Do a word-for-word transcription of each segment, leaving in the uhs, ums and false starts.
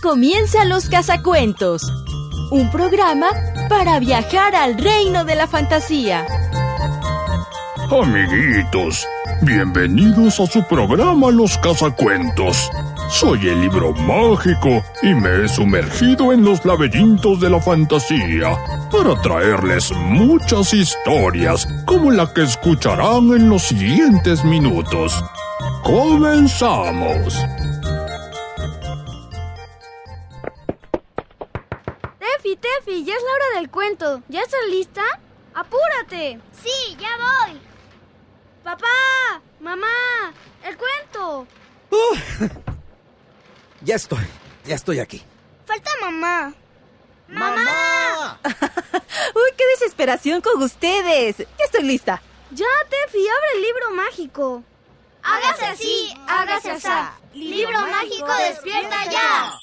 comienza Los Cazacuentos, un programa para viajar al reino de la fantasía. Amiguitos, bienvenidos a su programa Los Cazacuentos. Soy el libro mágico y me he sumergido en los laberintos de la fantasía para traerles muchas historias como la que escucharán en los siguientes minutos. ¡Comenzamos! Tefi, Tefi, ya es la hora del cuento. ¿Ya estás lista? ¡Apúrate! Sí, ya voy. ¡Papá! ¡Mamá! ¡El cuento! Uh, ya estoy, ya estoy aquí. Falta mamá. ¡Mamá! ¡Uy, qué desesperación con ustedes! Ya estoy lista. Ya, Tefi, abre el libro mágico. Hágase así, hágase así. Libro mágico, despierta ya.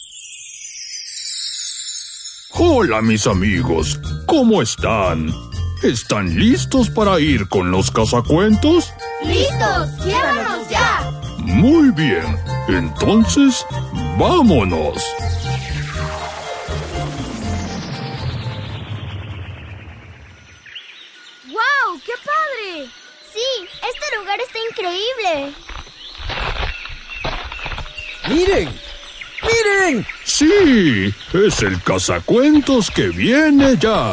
Hola, mis amigos, ¿cómo están? ¿Están listos para ir con los cazacuentos? ¡Listos! ¡Llévanos ya! Muy bien, entonces, ¡vámonos! ¡Guau! ¡Qué padre! Sí, este lugar está increíble. ¡Miren! ¡Miren! ¡Sí! Es el cazacuentos que viene ya.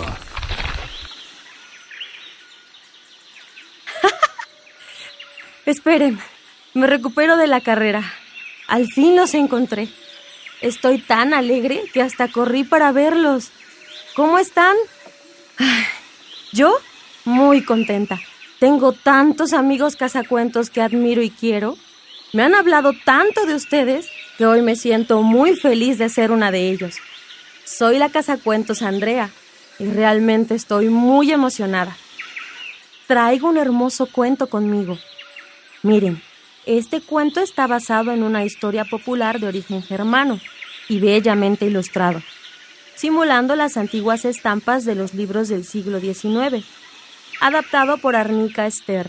Esperen, me recupero de la carrera. Al fin los encontré. Estoy tan alegre que hasta corrí para verlos. ¿Cómo están? Yo, muy contenta. Tengo tantos amigos cazacuentos que admiro y quiero. Me han hablado tanto de ustedes que hoy me siento muy feliz de ser una de ellos. Soy la cazacuentos Andrea y realmente estoy muy emocionada. Traigo un hermoso cuento conmigo. Miren, este cuento está basado en una historia popular de origen germano y bellamente ilustrado, simulando las antiguas estampas de los libros del siglo diecinueve, adaptado por Arnika Ster.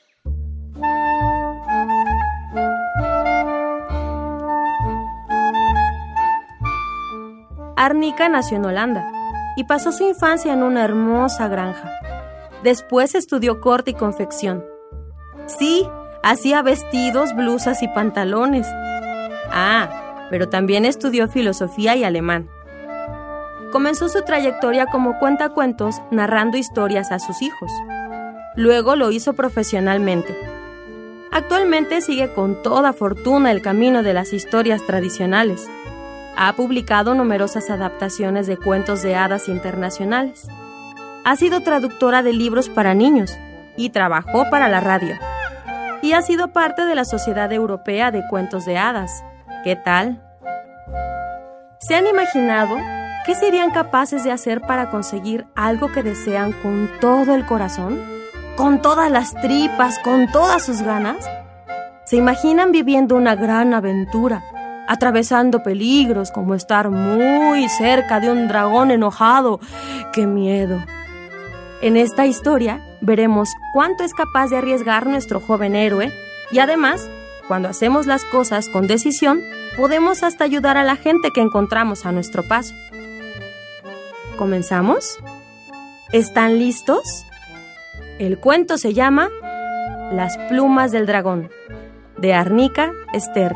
Arnika nació en Holanda y pasó su infancia en una hermosa granja. Después estudió corte y confección. Sí, hacía vestidos, blusas y pantalones. Ah, pero también estudió filosofía y alemán. Comenzó su trayectoria como cuentacuentos narrando historias a sus hijos. Luego lo hizo profesionalmente. Actualmente sigue con toda fortuna el camino de las historias tradicionales. Ha publicado numerosas adaptaciones de cuentos de hadas internacionales. Ha sido traductora de libros para niños y trabajó para la radio. Y ha sido parte de la Sociedad Europea de Cuentos de Hadas. ¿Qué tal? ¿Se han imaginado qué serían capaces de hacer para conseguir algo que desean con todo el corazón? ¿Con todas las tripas, con todas sus ganas? ¿Se imaginan viviendo una gran aventura, atravesando peligros como estar muy cerca de un dragón enojado? ¡Qué miedo! En esta historia veremos cuánto es capaz de arriesgar nuestro joven héroe y además, cuando hacemos las cosas con decisión, podemos hasta ayudar a la gente que encontramos a nuestro paso. ¿Comenzamos? ¿Están listos? El cuento se llama Las plumas del dragón, de Arnika Ster.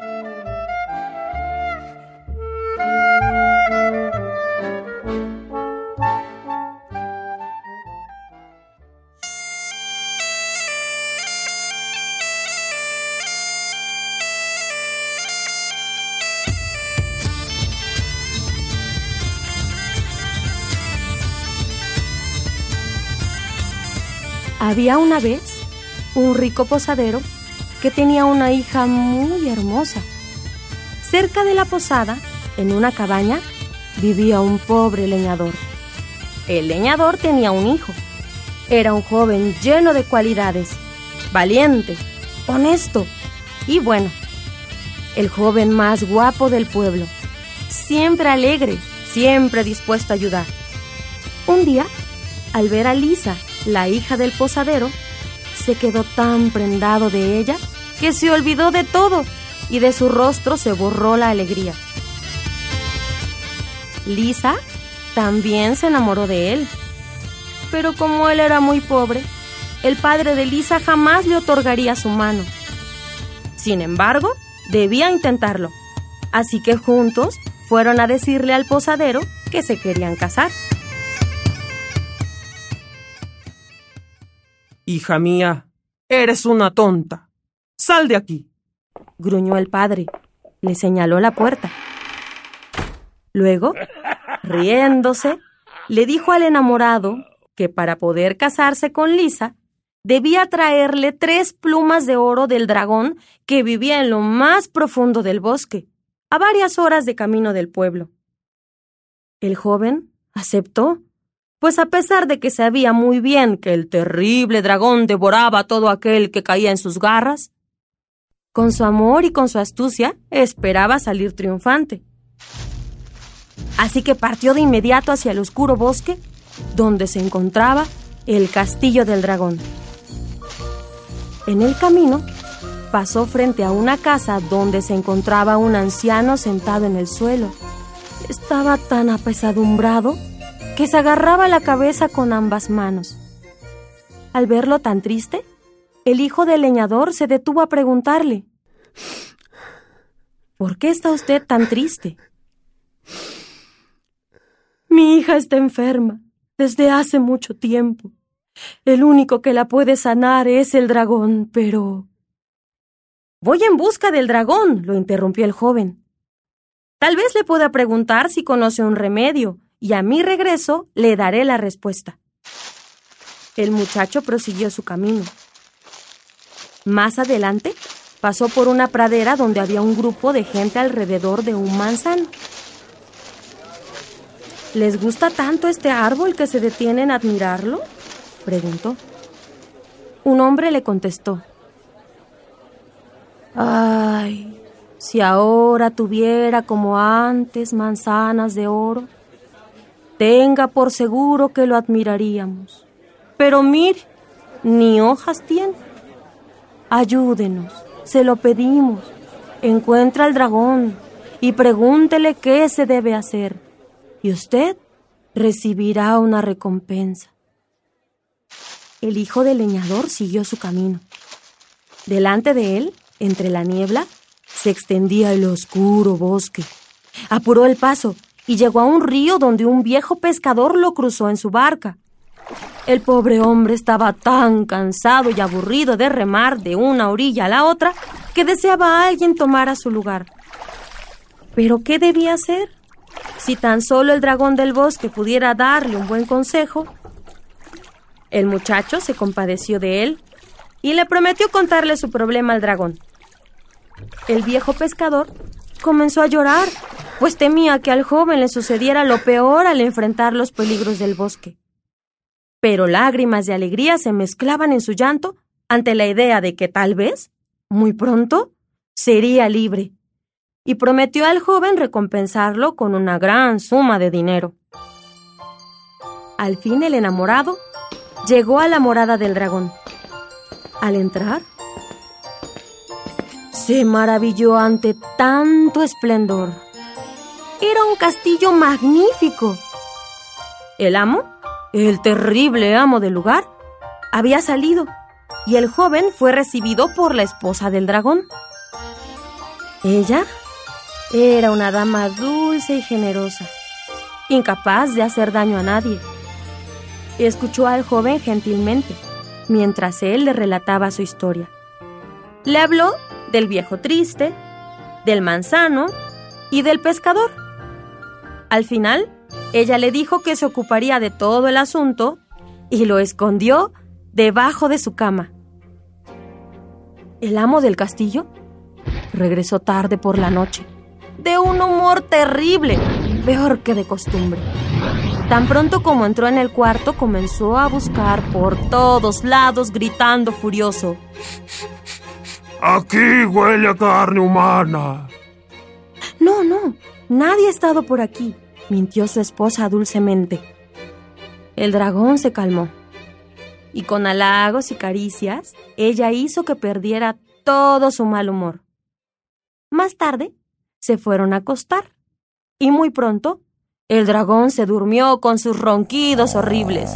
Había una vez un rico posadero que tenía una hija muy hermosa. Cerca de la posada, en una cabaña, vivía un pobre leñador. El leñador tenía un hijo. Era un joven lleno de cualidades, valiente, honesto y bueno. El joven más guapo del pueblo, siempre alegre, siempre dispuesto a ayudar. Un día, al ver a Lisa, la hija del posadero, se quedó tan prendado de ella que se olvidó de todo y de su rostro se borró la alegría. Lisa también se enamoró de él. Pero como él era muy pobre, el padre de Lisa jamás le otorgaría su mano. Sin embargo, debía intentarlo. Así que juntos fueron a decirle al posadero que se querían casar. Hija mía, eres una tonta. Sal de aquí, gruñó el padre. Le señaló la puerta. Luego, riéndose, le dijo al enamorado que para poder casarse con Lisa, debía traerle tres plumas de oro del dragón que vivía en lo más profundo del bosque, a varias horas de camino del pueblo. El joven aceptó, pues a pesar de que sabía muy bien que el terrible dragón devoraba a todo aquel que caía en sus garras, con su amor y con su astucia esperaba salir triunfante. Así que partió de inmediato hacia el oscuro bosque, donde se encontraba el castillo del dragón. En el camino, pasó frente a una casa donde se encontraba un anciano sentado en el suelo. Estaba tan apesadumbrado que se agarraba la cabeza con ambas manos. Al verlo tan triste, el hijo del leñador se detuvo a preguntarle: ¿por qué está usted tan triste? Mi hija está enferma desde hace mucho tiempo. El único que la puede sanar es el dragón, pero... Voy en busca del dragón, lo interrumpió el joven. Tal vez le pueda preguntar si conoce un remedio, y a mi regreso le daré la respuesta. El muchacho prosiguió su camino. Más adelante, pasó por una pradera donde había un grupo de gente alrededor de un manzano. ¿Les gusta tanto este árbol que se detienen a admirarlo?, preguntó. Un hombre le contestó: Ay, si ahora tuviera como antes manzanas de oro, tenga por seguro que lo admiraríamos. Pero mire, ni hojas tiene. Ayúdenos, se lo pedimos. Encuentra al dragón y pregúntele qué se debe hacer, y usted recibirá una recompensa. El hijo del leñador siguió su camino. Delante de él, entre la niebla, se extendía el oscuro bosque. Apuró el paso y llegó a un río donde un viejo pescador lo cruzó en su barca. El pobre hombre estaba tan cansado y aburrido de remar de una orilla a la otra que deseaba a alguien tomara su lugar. ¿Pero qué debía hacer? Si tan solo el dragón del bosque pudiera darle un buen consejo. El muchacho se compadeció de él y le prometió contarle su problema al dragón. El viejo pescador comenzó a llorar, pues temía que al joven le sucediera lo peor al enfrentar los peligros del bosque. Pero lágrimas de alegría se mezclaban en su llanto ante la idea de que tal vez, muy pronto, sería libre, y prometió al joven recompensarlo con una gran suma de dinero. Al fin el enamorado llegó a la morada del dragón. Al entrar, se maravilló ante tanto esplendor. Era un castillo magnífico. El amo, el terrible amo del lugar, había salido, y el joven fue recibido por la esposa del dragón. Ella era una dama dulce y generosa, incapaz de hacer daño a nadie. Escuchó al joven gentilmente, mientras él le relataba su historia. Le habló del viejo triste, del manzano y del pescador. Al final, ella le dijo que se ocuparía de todo el asunto y lo escondió debajo de su cama. El amo del castillo regresó tarde por la noche, de un humor terrible, peor que de costumbre. Tan pronto como entró en el cuarto, comenzó a buscar por todos lados, gritando furioso: ¡Aquí huele a carne humana! No, no, nadie ha estado por aquí, mintió su esposa dulcemente. El dragón se calmó, y con halagos y caricias, ella hizo que perdiera todo su mal humor. Más tarde, se fueron a acostar, y muy pronto El dragón se durmió con sus ronquidos horribles.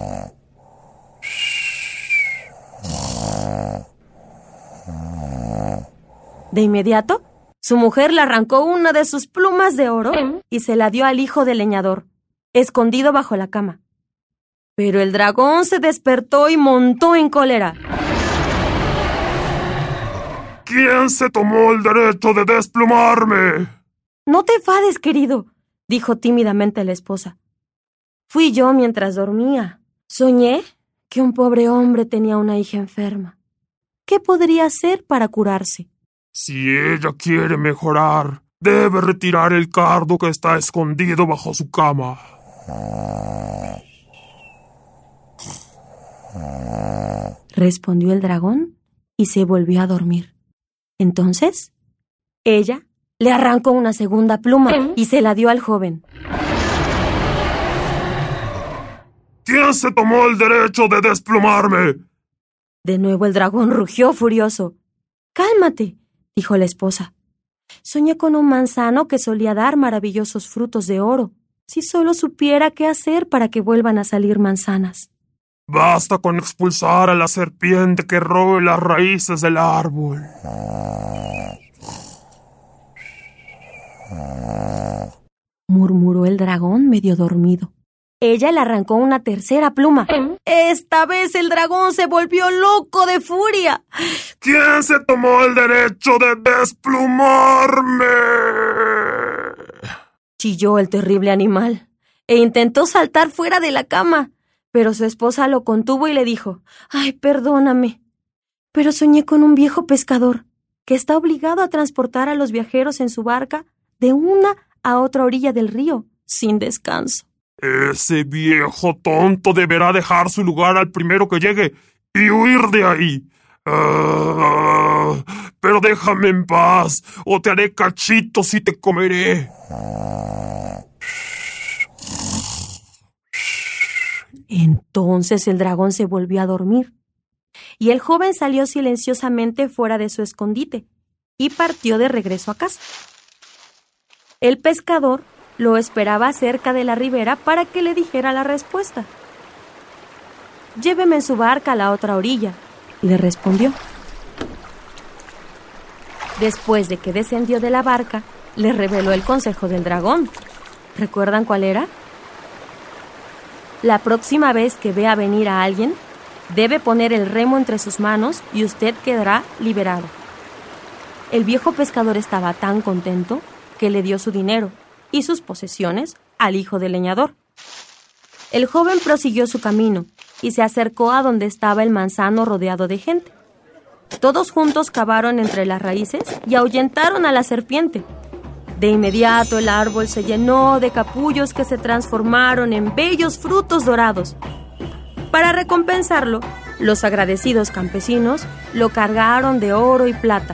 De inmediato, su mujer le arrancó una de sus plumas de oro y se la dio al hijo del leñador, escondido bajo la cama. Pero el dragón se despertó y montó en cólera. ¿Quién se tomó el derecho de desplumarme? No te enfades, querido, dijo tímidamente la esposa. Fui yo mientras dormía. Soñé que un pobre hombre tenía una hija enferma. ¿Qué podría hacer para curarse? Si ella quiere mejorar, debe retirar el cardo que está escondido bajo su cama. Respondió el dragón y se volvió a dormir. Entonces, ella le arrancó una segunda pluma y se la dio al joven. ¿Quién se tomó el derecho de desplumarme? De nuevo el dragón rugió furioso. «Cálmate», dijo la esposa. «Soñé con un manzano que solía dar maravillosos frutos de oro. Si solo supiera qué hacer para que vuelvan a salir manzanas». Basta con expulsar a la serpiente que robe las raíces del árbol. Murmuró el dragón medio dormido. Ella le arrancó una tercera pluma. Esta vez el dragón se volvió loco de furia. ¿Quién se tomó el derecho de desplumarme? Chilló el terrible animal e intentó saltar fuera de la cama. Pero su esposa lo contuvo y le dijo: «Ay, perdóname, pero soñé con un viejo pescador que está obligado a transportar a los viajeros en su barca de una a otra orilla del río, sin descanso». Ese viejo tonto deberá dejar su lugar al primero que llegue y huir de ahí. Uh, pero déjame en paz, o te haré cachitos y te comeré. Entonces el dragón se volvió a dormir, y el joven salió silenciosamente fuera de su escondite y partió de regreso a casa. El pescador lo esperaba cerca de la ribera para que le dijera la respuesta. «Lléveme en su barca a la otra orilla», le respondió. Después de que descendió de la barca, le reveló el consejo del dragón. ¿Recuerdan cuál era? La próxima vez que vea venir a alguien, debe poner el remo entre sus manos y usted quedará liberado. El viejo pescador estaba tan contento que le dio su dinero y sus posesiones al hijo del leñador. El joven prosiguió su camino y se acercó a donde estaba el manzano rodeado de gente. Todos juntos cavaron entre las raíces y ahuyentaron a la serpiente. De inmediato el árbol se llenó de capullos que se transformaron en bellos frutos dorados. Para recompensarlo, los agradecidos campesinos lo cargaron de oro y plata.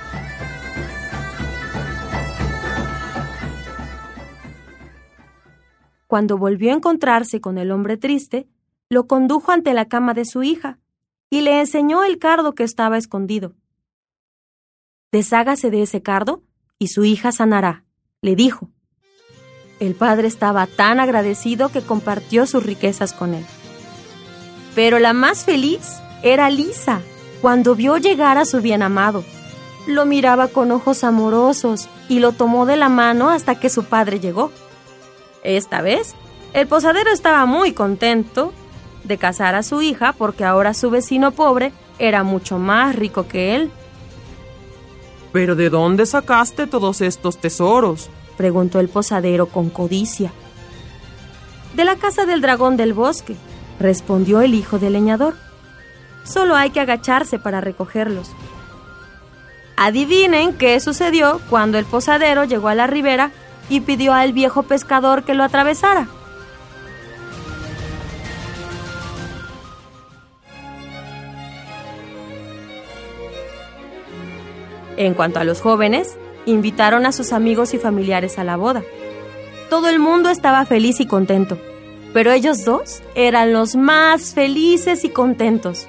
Cuando volvió a encontrarse con el hombre triste, lo condujo ante la cama de su hija y le enseñó el cardo que estaba escondido. «Deshágase de ese cardo y su hija sanará», le dijo. El padre estaba tan agradecido que compartió sus riquezas con él. Pero la más feliz era Lisa, cuando vio llegar a su bien amado. Lo miraba con ojos amorosos y lo tomó de la mano hasta que su padre llegó. Esta vez, el posadero estaba muy contento de casar a su hija porque ahora su vecino pobre era mucho más rico que él. ¿Pero de dónde sacaste todos estos tesoros?, preguntó el posadero con codicia. «De la casa del dragón del bosque», respondió el hijo del leñador. «Solo hay que agacharse para recogerlos». Adivinen qué sucedió cuando el posadero llegó a la ribera y pidió al viejo pescador que lo atravesara. En cuanto a los jóvenes, invitaron a sus amigos y familiares a la boda. Todo el mundo estaba feliz y contento, pero ellos dos eran los más felices y contentos.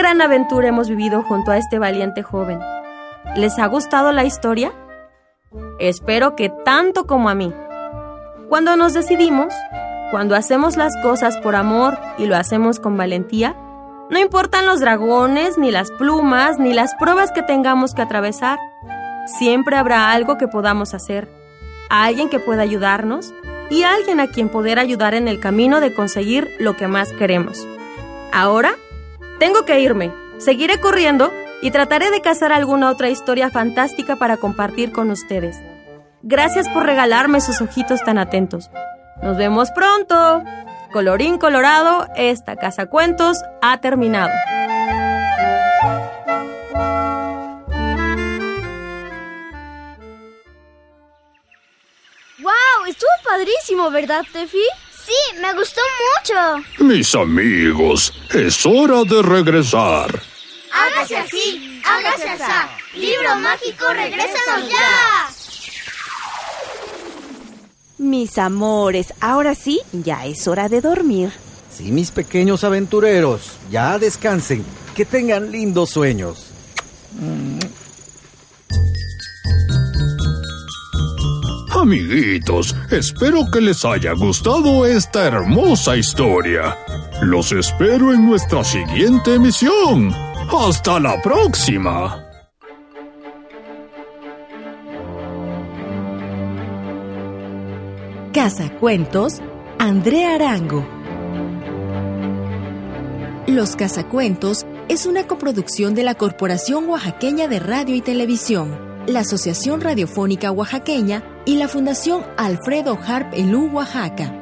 gran aventura hemos vivido junto a este valiente joven. ¿Les ha gustado la historia? Espero que tanto como a mí. Cuando nos decidimos, cuando hacemos las cosas por amor y lo hacemos con valentía, no importan los dragones, ni las plumas, ni las pruebas que tengamos que atravesar. Siempre habrá algo que podamos hacer, alguien que pueda ayudarnos y alguien a quien poder ayudar en el camino de conseguir lo que más queremos. Ahora, tengo que irme. Seguiré corriendo y trataré de cazar alguna otra historia fantástica para compartir con ustedes. Gracias por regalarme sus ojitos tan atentos. Nos vemos pronto. Colorín colorado, esta Cazacuentos ha terminado. ¡Wow! Estuvo padrísimo, ¿verdad, Tefi? Sí, me gustó mucho. Mis amigos, es hora de regresar. Hágase así, hágase así. Libro mágico, regrésanos ya. Mis amores, ahora sí, ya es hora de dormir. Sí, mis pequeños aventureros, ya descansen, que tengan lindos sueños. Amiguitos, espero que les haya gustado esta hermosa historia. Los espero en nuestra siguiente emisión. ¡Hasta la próxima! Cazacuentos, Andrea Arango. Los Cazacuentos es una coproducción de la Corporación Oaxaqueña de Radio y Televisión, la Asociación Radiofónica Oaxaqueña y la Fundación Alfredo Harp Elú Oaxaca.